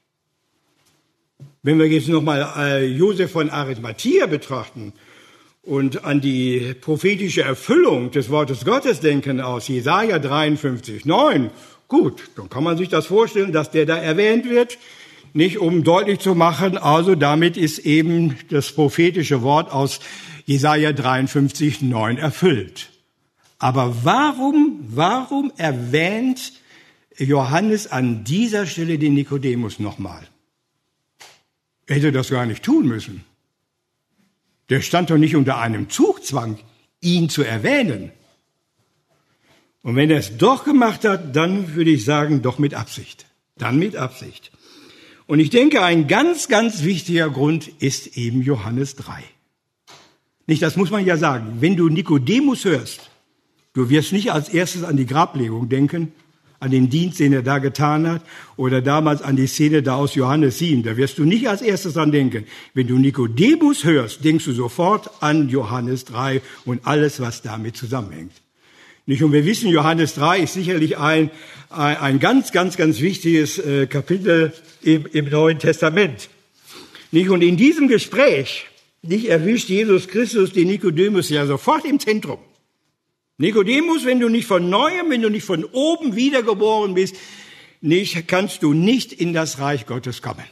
Wenn wir jetzt nochmal äh, Josef von Arimathea betrachten und an die prophetische Erfüllung des Wortes Gottes denken aus Jesaja dreiundfünfzig, neun, gut, dann kann man sich das vorstellen, dass der da erwähnt wird, nicht um deutlich zu machen, also damit ist eben das prophetische Wort aus Jesaja dreiundfünfzig, neun erfüllt. Aber warum, warum erwähnt Johannes an dieser Stelle den Nikodemus nochmal? Er hätte das gar nicht tun müssen. Der stand doch nicht unter einem Zugzwang, ihn zu erwähnen. Und wenn er es doch gemacht hat, dann würde ich sagen, doch mit Absicht. Dann mit Absicht. Und ich denke, ein ganz, ganz wichtiger Grund ist eben Johannes drei. Nicht, das muss man ja sagen. Wenn du Nikodemus hörst, du wirst nicht als erstes an die Grablegung denken, an den Dienst, den er da getan hat, oder damals an die Szene da aus Johannes sieben. Da wirst du nicht als erstes dran denken. Wenn du Nikodemus hörst, denkst du sofort an Johannes drei und alles, was damit zusammenhängt. Nicht? Und wir wissen, Johannes drei ist sicherlich ein, ein, ein ganz, ganz, ganz wichtiges äh, Kapitel im, im Neuen Testament. Nicht? Und in diesem Gespräch, nicht erwischt Jesus Christus den Nikodemus ja sofort im Zentrum. Nikodemus, wenn du nicht von Neuem, wenn du nicht von oben wiedergeboren bist, nicht, kannst du nicht in das Reich Gottes kommen.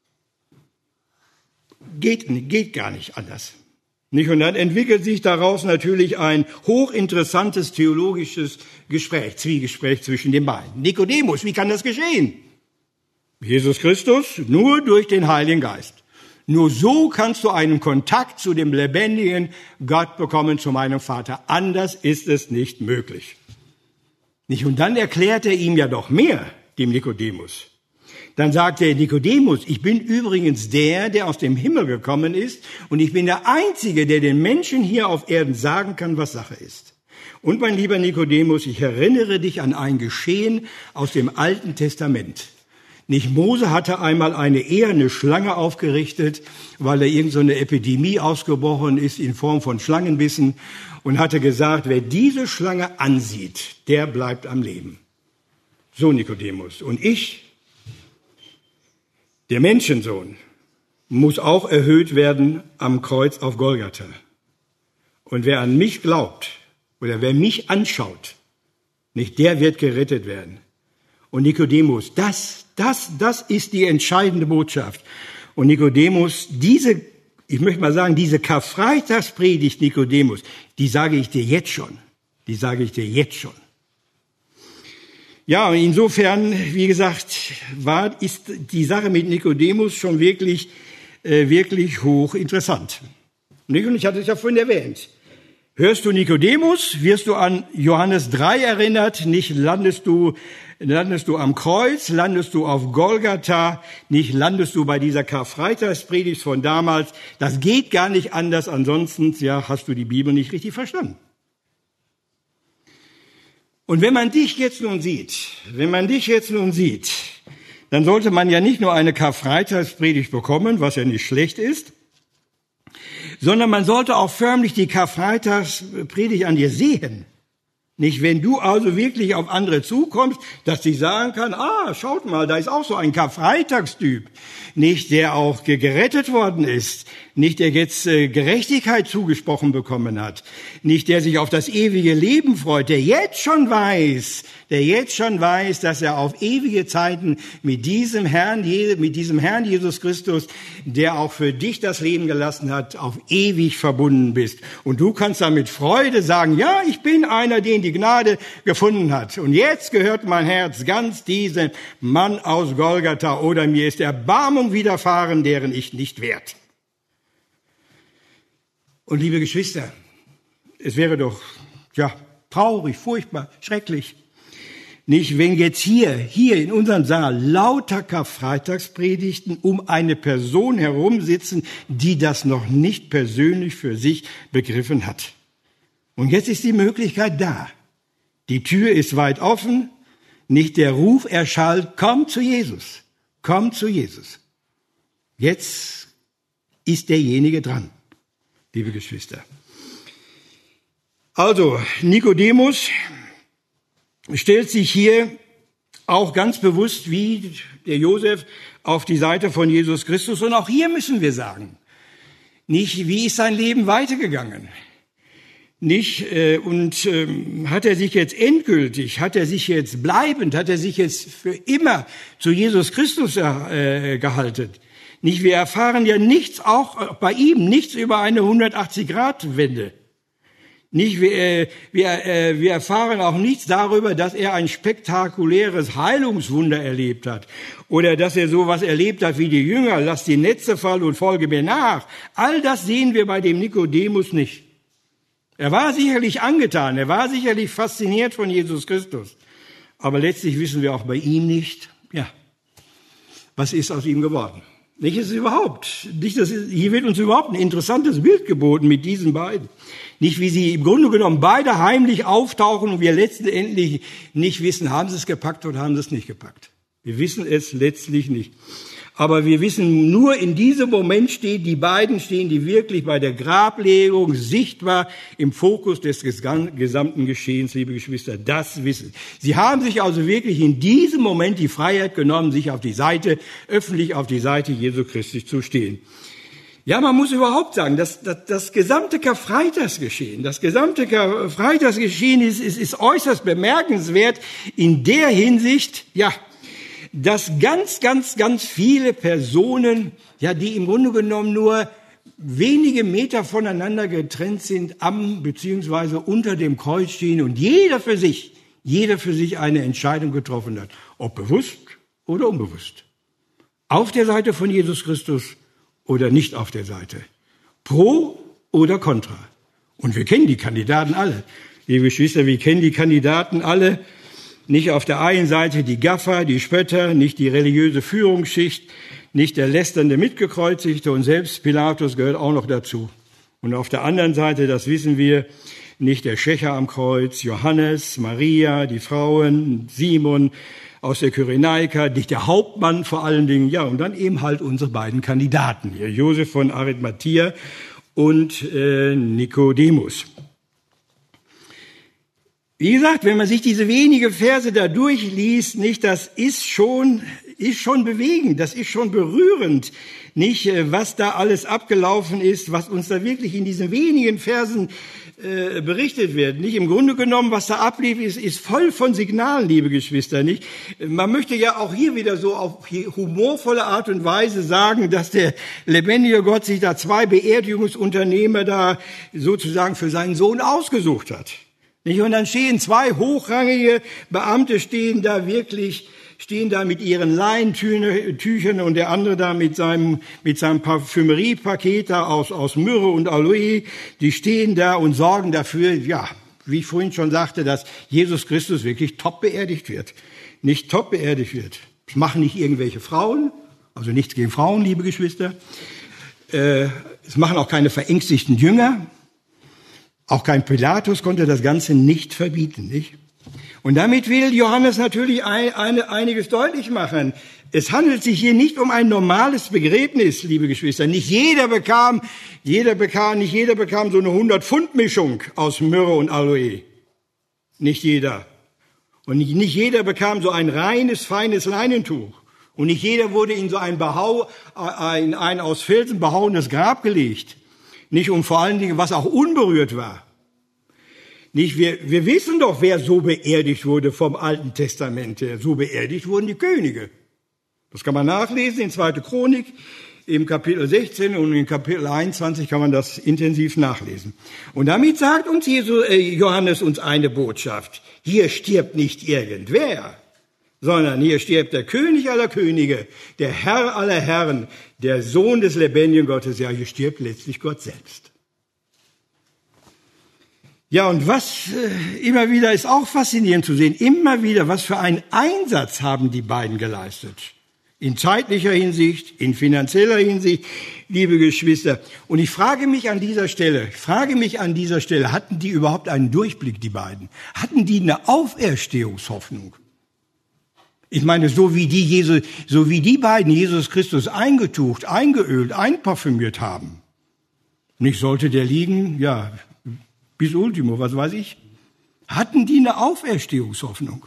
Geht, geht gar nicht anders. Nicht? Und dann entwickelt sich daraus natürlich ein hochinteressantes theologisches Gespräch, Zwiegespräch zwischen den beiden. Nikodemus, wie kann das geschehen? Jesus Christus, nur durch den Heiligen Geist. Nur so kannst du einen Kontakt zu dem lebendigen Gott bekommen, zu meinem Vater. Anders ist es nicht möglich. Nicht? Und dann erklärt er ihm ja doch mehr, dem Nikodemus. Dann sagt er, Nikodemus, ich bin übrigens der, der aus dem Himmel gekommen ist, und ich bin der Einzige, der den Menschen hier auf Erden sagen kann, was Sache ist. Und mein lieber Nikodemus, ich erinnere dich an ein Geschehen aus dem Alten Testament. Nicht, Mose hatte einmal eine eherne Schlange aufgerichtet, weil da irgend so eine Epidemie ausgebrochen ist in Form von Schlangenbissen, und hatte gesagt, wer diese Schlange ansieht, der bleibt am Leben. So, Nikodemus. Und ich, der Menschensohn, muss auch erhöht werden am Kreuz auf Golgatha. Und wer an mich glaubt oder wer mich anschaut, nicht, der wird gerettet werden. Und Nikodemus, das, das, das ist die entscheidende Botschaft. Und Nikodemus, diese, ich möchte mal sagen, diese Karfreitagspredigt Nikodemus, die sage ich dir jetzt schon. Die sage ich dir jetzt schon. Ja, und insofern, wie gesagt, war, ist die Sache mit Nikodemus schon wirklich, äh, wirklich hochinteressant. Und ich hatte es ja vorhin erwähnt. Hörst du Nikodemus, wirst du an Johannes drei erinnert, nicht landest du, landest du am Kreuz, landest du auf Golgatha, nicht landest du bei dieser Karfreitagspredigt von damals. Das geht gar nicht anders, ansonsten, ja, hast du die Bibel nicht richtig verstanden. Und wenn man dich jetzt nun sieht, wenn man dich jetzt nun sieht, dann sollte man ja nicht nur eine Karfreitagspredigt bekommen, was ja nicht schlecht ist, sondern man sollte auch förmlich die Karfreitagspredigt an dir sehen. Nicht, wenn du also wirklich auf andere zukommst, dass sie sagen kann, ah, schaut mal, da ist auch so ein Karfreitagstyp. Nicht, der auch gerettet worden ist. Nicht, der jetzt Gerechtigkeit zugesprochen bekommen hat. Nicht, der sich auf das ewige Leben freut, der jetzt schon weiß, der jetzt schon weiß, dass er auf ewige Zeiten mit diesem Herrn, mit diesem Herrn Jesus Christus, der auch für dich das Leben gelassen hat, auf ewig verbunden bist. Und du kannst dann mit Freude sagen, ja, ich bin einer, den die Gnade gefunden hat. Und jetzt gehört mein Herz ganz diesem Mann aus Golgatha, oder mir ist Erbarmung widerfahren, deren ich nicht wert. Und liebe Geschwister, es wäre doch, ja, traurig, furchtbar, schrecklich, nicht, wenn jetzt hier, hier in unserem Saal lauter Karfreitagspredigten um eine Person herumsitzen, die das noch nicht persönlich für sich begriffen hat. Und jetzt ist die Möglichkeit da. Die Tür ist weit offen, nicht der Ruf erschallt, komm zu Jesus, komm zu Jesus. Jetzt ist derjenige dran, liebe Geschwister. Also, Nikodemus stellt sich hier auch ganz bewusst wie der Josef auf die Seite von Jesus Christus. Und auch hier müssen wir sagen, nicht, wie ist sein Leben weitergegangen? Nicht, äh, und ähm, hat er sich jetzt endgültig, hat er sich jetzt bleibend, hat er sich jetzt für immer zu Jesus Christus äh, gehalten? Nicht, wir erfahren ja nichts, auch bei ihm, nichts über eine hundertachtzig-Grad-Wende. Nicht, wir, äh, wir, äh, wir erfahren auch nichts darüber, dass er ein spektakuläres Heilungswunder erlebt hat oder dass er sowas erlebt hat wie die Jünger, lass die Netze fallen und folge mir nach. All das sehen wir bei dem Nikodemus nicht. Er war sicherlich angetan, er war sicherlich fasziniert von Jesus Christus, aber letztlich wissen wir auch bei ihm nicht, ja, was ist aus ihm geworden. Nicht, ist es überhaupt, nicht, das ist, hier wird uns überhaupt ein interessantes Bild geboten mit diesen beiden. Nicht, wie sie im Grunde genommen beide heimlich auftauchen und wir letztendlich nicht wissen, haben sie es gepackt oder haben sie es nicht gepackt. Wir wissen es letztlich nicht. Aber wir wissen, nur in diesem Moment stehen die beiden, stehen die wirklich bei der Grablegung sichtbar im Fokus des gesamten Geschehens, liebe Geschwister, das wissen. Sie haben sich also wirklich in diesem Moment die Freiheit genommen, sich auf die Seite, öffentlich auf die Seite Jesu Christi zu stehen. Ja, man muss überhaupt sagen, dass das, das gesamte Karfreitagsgeschehen, das gesamte Karfreitagsgeschehen ist, ist, ist äußerst bemerkenswert in der Hinsicht, ja, dass ganz, ganz, ganz viele Personen, ja, die im Grunde genommen nur wenige Meter voneinander getrennt sind, am beziehungsweise unter dem Kreuz stehen und jeder für sich, jeder für sich eine Entscheidung getroffen hat, ob bewusst oder unbewusst. Auf der Seite von Jesus Christus oder nicht auf der Seite. Pro oder contra. Und wir kennen die Kandidaten alle. Liebe Geschwister, wir kennen die Kandidaten alle. Nicht auf der einen Seite die Gaffer, die Spötter, nicht die religiöse Führungsschicht, nicht der lästernde Mitgekreuzigte und selbst Pilatus gehört auch noch dazu. Und auf der anderen Seite, das wissen wir, nicht der Schächer am Kreuz, Johannes, Maria, die Frauen, Simon aus der Kyrenaika, nicht der Hauptmann vor allen Dingen, ja, und dann eben halt unsere beiden Kandidaten hier, Josef von Arimathea und äh, Nikodemus. Wie gesagt, wenn man sich diese wenige Verse da durchliest, nicht, das ist schon, ist schon bewegend, das ist schon berührend, nicht, was da alles abgelaufen ist, was uns da wirklich in diesen wenigen Versen äh, berichtet wird. Nicht, im Grunde genommen, was da ablief, ist, ist voll von Signalen, liebe Geschwister, nicht. Man möchte ja auch hier wieder so auf humorvolle Art und Weise sagen, dass der lebendige Gott sich da zwei Beerdigungsunternehmer da sozusagen für seinen Sohn ausgesucht hat. Nicht? Und dann stehen zwei hochrangige Beamte, stehen da wirklich, stehen da mit ihren Leintüchern und der andere da mit seinem, mit seinem Parfümeriepaket da aus, aus Myrrhe und Aloe. Die stehen da und sorgen dafür, ja, wie ich vorhin schon sagte, dass Jesus Christus wirklich top beerdigt wird. Nicht top beerdigt wird. Das machen nicht irgendwelche Frauen, also nichts gegen Frauen, liebe Geschwister. Äh, es machen auch keine verängstigten Jünger. Auch kein Pilatus konnte das Ganze nicht verbieten, nicht? Und damit will Johannes natürlich ein, eine, einiges deutlich machen. Es handelt sich hier nicht um ein normales Begräbnis, liebe Geschwister. Nicht jeder bekam, jeder bekam, nicht jeder bekam so eine hundert-Pfund-Mischung aus Myrrhe und Aloe. Nicht jeder. Und nicht, nicht jeder bekam so ein reines, feines Leinentuch. Und nicht jeder wurde in so ein Behau, ein, ein aus Felsen behauenes Grab gelegt. Nicht um vor allen Dingen, was auch unberührt war. Nicht, wir, wir wissen doch, wer so beerdigt wurde vom Alten Testament her. So beerdigt wurden die Könige. Das kann man nachlesen in zweite Chronik, im Kapitel sechzehn und in Kapitel einundzwanzig kann man das intensiv nachlesen. Und damit sagt uns Jesu, äh, Johannes uns eine Botschaft. Hier stirbt nicht irgendwer, sondern hier stirbt der König aller Könige, der Herr aller Herren, der Sohn des lebendigen Gottes. Ja, hier stirbt letztlich Gott selbst. Ja, und was äh, immer wieder ist auch faszinierend zu sehen, immer wieder, was für einen Einsatz haben die beiden geleistet. In zeitlicher Hinsicht, in finanzieller Hinsicht, liebe Geschwister. Und ich frage mich an dieser Stelle, ich frage mich an dieser Stelle, hatten die überhaupt einen Durchblick, die beiden? Hatten die eine Auferstehungshoffnung? Ich meine, so wie die, Jesus, so wie die beiden Jesus Christus eingetucht, eingeölt, einparfümiert haben. Nicht sollte der liegen, ja, bis Ultimo, was weiß ich. Hatten die eine Auferstehungshoffnung?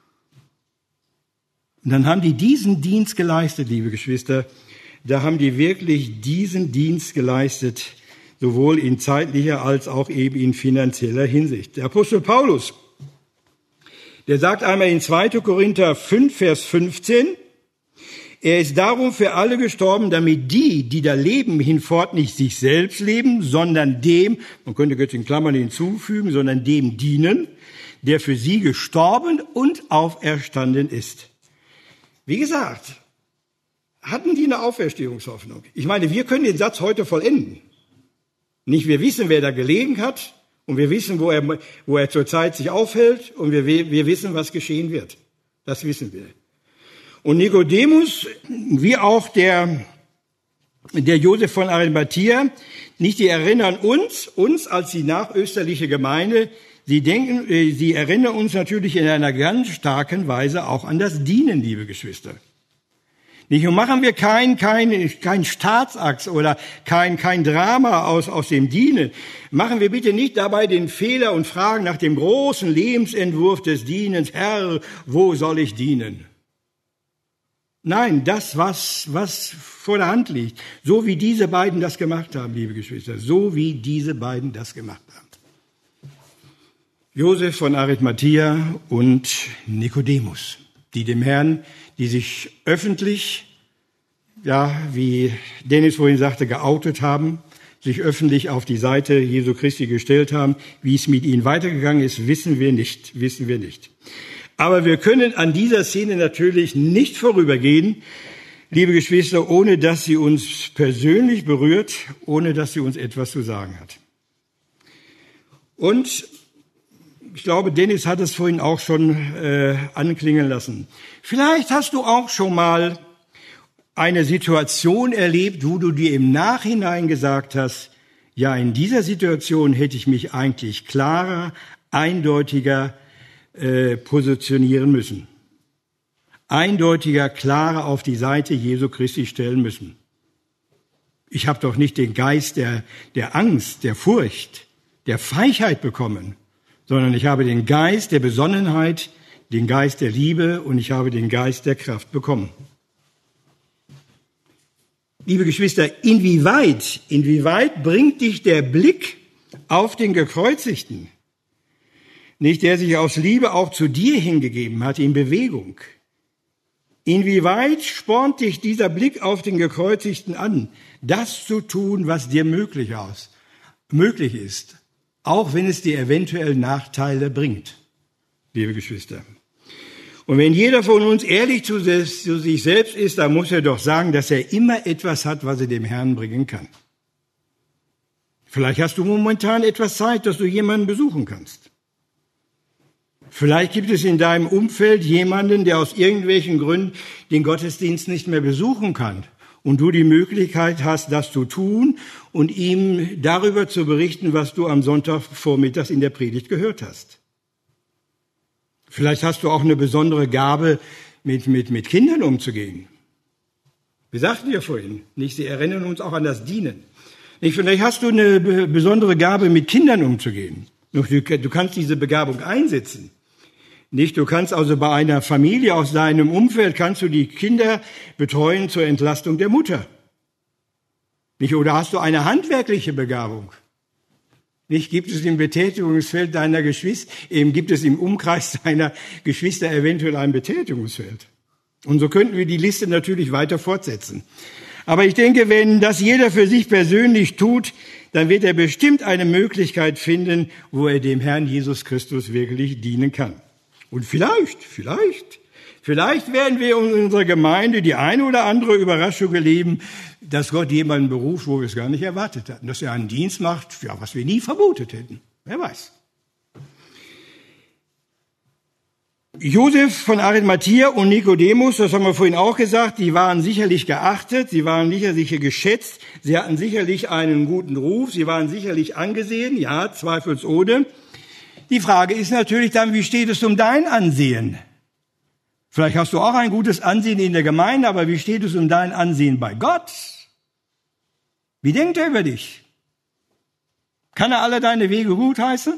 Und dann haben die diesen Dienst geleistet, liebe Geschwister. Da haben die wirklich diesen Dienst geleistet, sowohl in zeitlicher als auch eben in finanzieller Hinsicht. Der Apostel Paulus, der sagt einmal in zweite Korinther fünf, Vers fünfzehn, er ist darum für alle gestorben, damit die, die da leben, hinfort nicht sich selbst leben, sondern dem, man könnte jetzt in Klammern hinzufügen, sondern dem dienen, der für sie gestorben und auferstanden ist. Wie gesagt, hatten die eine Auferstehungshoffnung? Ich meine, wir können den Satz heute vollenden. Nicht, wir wissen, wer da gelegen hat und wir wissen, wo er, wo er zurzeit sich aufhält und wir, wir wissen, was geschehen wird. Das wissen wir. Und Nikodemus, wie auch der, der Josef von Arimathea, nicht, die erinnern uns, uns als die nachösterliche Gemeinde, Sie denken, sie erinnern uns natürlich in einer ganz starken Weise auch an das Dienen, liebe Geschwister. Nicht, und machen wir kein, kein, kein Staatsakt oder kein, kein Drama aus, aus dem Dienen. Machen wir bitte nicht dabei den Fehler und fragen nach dem großen Lebensentwurf des Dienens, Herr, wo soll ich dienen? Nein, das, was, was vor der Hand liegt. So wie diese beiden das gemacht haben, liebe Geschwister. So wie diese beiden das gemacht haben. Josef von Arimathea und Nikodemus, die dem Herrn, die sich öffentlich, ja, wie Dennis vorhin sagte, geoutet haben, sich öffentlich auf die Seite Jesu Christi gestellt haben. Wie es mit ihnen weitergegangen ist, wissen wir nicht, wissen wir nicht. Aber wir können an dieser Szene natürlich nicht vorübergehen, liebe Geschwister, ohne dass sie uns persönlich berührt, ohne dass sie uns etwas zu sagen hat. Und ich glaube, Dennis hat es vorhin auch schon äh, anklingen lassen. Vielleicht hast du auch schon mal eine Situation erlebt, wo du dir im Nachhinein gesagt hast, ja, in dieser Situation hätte ich mich eigentlich klarer, eindeutiger äh, positionieren müssen. Eindeutiger, klarer auf die Seite Jesu Christi stellen müssen. Ich habe doch nicht den Geist der, der Angst, der Furcht, der Feigheit bekommen, sondern ich habe den Geist der Besonnenheit, den Geist der Liebe und ich habe den Geist der Kraft bekommen. Liebe Geschwister, inwieweit, inwieweit bringt dich der Blick auf den Gekreuzigten, nicht der sich aus Liebe auch zu dir hingegeben hat, in Bewegung? Inwieweit spornt dich dieser Blick auf den Gekreuzigten an, das zu tun, was dir möglich, aus, möglich ist? Auch wenn es dir eventuell Nachteile bringt, liebe Geschwister. Und wenn jeder von uns ehrlich zu sich selbst ist, dann muss er doch sagen, dass er immer etwas hat, was er dem Herrn bringen kann. Vielleicht hast du momentan etwas Zeit, dass du jemanden besuchen kannst. Vielleicht gibt es in deinem Umfeld jemanden, der aus irgendwelchen Gründen den Gottesdienst nicht mehr besuchen kann. Und du die Möglichkeit hast, das zu tun und ihm darüber zu berichten, was du am Sonntagvormittag in der Predigt gehört hast. Vielleicht hast du auch eine besondere Gabe, mit, mit, mit Kindern umzugehen. Wir sagten ja vorhin, nicht? Sie erinnern uns auch an das Dienen. Nicht? Vielleicht hast du eine besondere Gabe, mit Kindern umzugehen. Du, du kannst diese Begabung einsetzen. Nicht? Du kannst also bei einer Familie aus deinem Umfeld, kannst du die Kinder betreuen zur Entlastung der Mutter. Nicht? Oder hast du eine handwerkliche Begabung? Nicht? Gibt es im Betätigungsfeld deiner Geschwister, eben gibt es im Umkreis deiner Geschwister eventuell ein Betätigungsfeld. Und so könnten wir die Liste natürlich weiter fortsetzen. Aber ich denke, wenn das jeder für sich persönlich tut, dann wird er bestimmt eine Möglichkeit finden, wo er dem Herrn Jesus Christus wirklich dienen kann. Und vielleicht, vielleicht, vielleicht werden wir in unserer Gemeinde die eine oder andere Überraschung erleben, dass Gott jemanden beruft, wo wir es gar nicht erwartet hatten. Dass er einen Dienst macht, ja, was wir nie vermutet hätten. Wer weiß. Josef von Arimathea und Nikodemus, das haben wir vorhin auch gesagt, die waren sicherlich geachtet, sie waren sicherlich geschätzt, sie hatten sicherlich einen guten Ruf, sie waren sicherlich angesehen, ja, zweifelsohne. Die Frage ist natürlich dann, wie steht es um dein Ansehen? Vielleicht hast du auch ein gutes Ansehen in der Gemeinde, aber wie steht es um dein Ansehen bei Gott? Wie denkt er über dich? Kann er alle deine Wege gutheißen?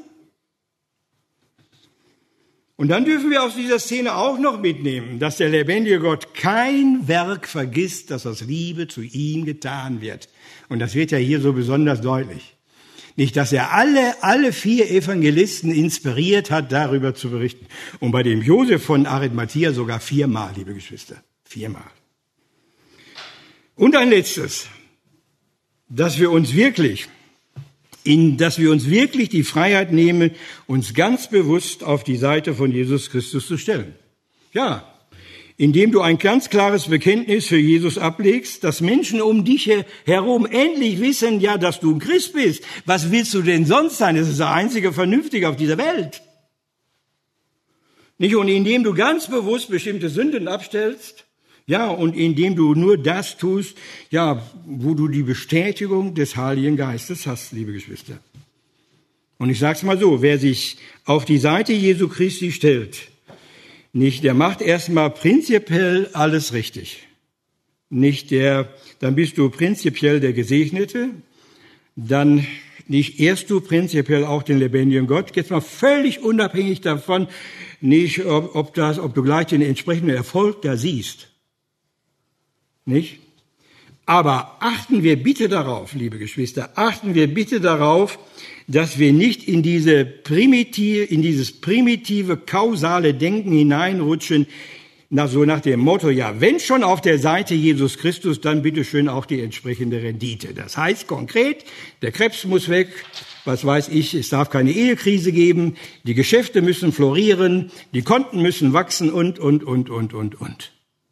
Und dann dürfen wir aus dieser Szene auch noch mitnehmen, dass der lebendige Gott kein Werk vergisst, das aus Liebe zu ihm getan wird. Und das wird ja hier so besonders deutlich. Nicht, dass er alle, alle vier Evangelisten inspiriert hat, darüber zu berichten. Und bei dem Josef von Arimathea sogar viermal, liebe Geschwister. Viermal. Und ein letztes, dass wir uns wirklich, in, dass wir uns wirklich die Freiheit nehmen, uns ganz bewusst auf die Seite von Jesus Christus zu stellen. Ja, indem du ein ganz klares Bekenntnis für Jesus ablegst, dass Menschen um dich herum endlich wissen, ja, dass du ein Christ bist. Was willst du denn sonst sein? Das ist der einzige Vernünftige auf dieser Welt. Nicht? Und indem du ganz bewusst bestimmte Sünden abstellst, ja, und indem du nur das tust, ja, wo du die Bestätigung des Heiligen Geistes hast, liebe Geschwister. Und ich sag's mal so, wer sich auf die Seite Jesu Christi stellt, nicht, der macht erstmal prinzipiell alles richtig. Nicht der, dann bist du prinzipiell der Gesegnete, dann nicht ehrst du prinzipiell auch den lebendigen Gott, jetzt mal völlig unabhängig davon, nicht, ob, ob das, ob du gleich den entsprechenden Erfolg da siehst. Nicht? Aber achten wir bitte darauf, liebe Geschwister, achten wir bitte darauf, dass wir nicht in diese primitive, in dieses primitive, kausale Denken hineinrutschen, nach, so nach dem Motto, ja, wenn schon auf der Seite Jesus Christus, dann bitteschön auch die entsprechende Rendite. Das heißt konkret, der Krebs muss weg, was weiß ich, es darf keine Ehekrise geben, die Geschäfte müssen florieren, die Konten müssen wachsen und, und, und, und, und, und.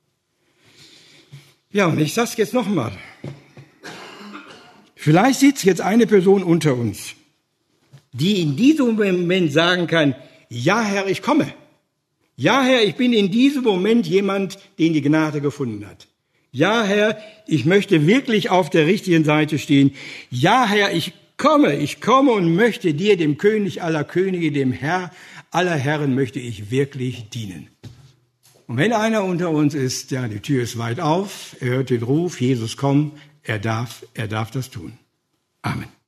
Ja, und ich sag's jetzt nochmal. Vielleicht sitzt jetzt eine Person unter uns, die in diesem Moment sagen kann, ja Herr, ich komme. Ja Herr, ich bin in diesem Moment jemand, den die Gnade gefunden hat. Ja Herr, ich möchte wirklich auf der richtigen Seite stehen. Ja Herr, ich komme, ich komme und möchte dir, dem König aller Könige, dem Herr aller Herren, möchte ich wirklich dienen. Und wenn einer unter uns ist, ja, die Tür ist weit auf, er hört den Ruf, Jesus komm, er darf, er darf das tun. Amen.